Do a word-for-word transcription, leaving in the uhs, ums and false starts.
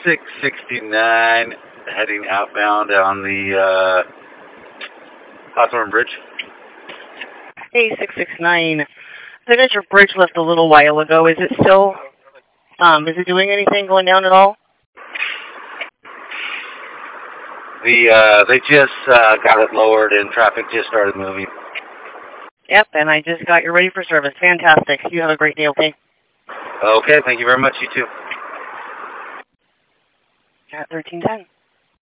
six sixty-nine, heading outbound on the uh, Hawthorne Bridge. Hey, six six nine. I got your bridge lift a little while ago. Is it still, um, is it doing anything going down at all? The uh, they just uh, got it lowered and traffic just started moving. Yep, and I just got you ready for service. Fantastic. You have a great day, okay? Okay, thank you very much. You too. At thirteen ten.